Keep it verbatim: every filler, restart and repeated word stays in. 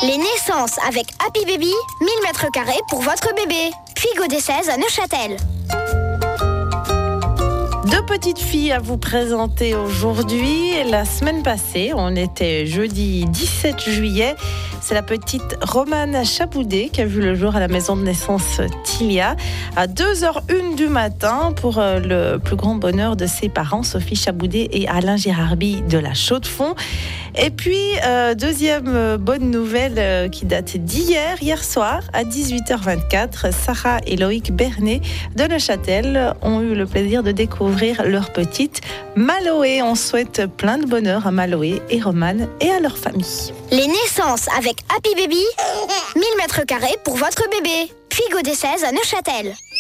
Les naissances avec Happy Baby, mille mètres carrés pour votre bébé. Puy des seize à Neuchâtel. Deux petites filles à vous présenter aujourd'hui. La semaine passée, on était jeudi dix-sept juillet. C'est la petite Romane Chaboudet qui a vu le jour à la maison de naissance Tilia à deux heures une du matin pour le plus grand bonheur de ses parents, Sophie Chaboudet et Alain Girarbi de la Chaux-de-Fonds. Et puis, euh, deuxième bonne nouvelle euh, qui date d'hier, hier soir à dix-huit heures vingt-quatre, Sarah et Loïc Bernet de Neuchâtel ont eu le plaisir de découvrir leur petite Maloé. On souhaite plein de bonheur à Maloé et Romane et à leur famille. Les naissances avec Happy Baby, mille mètres carrés pour votre bébé. Puy des seize à Neuchâtel.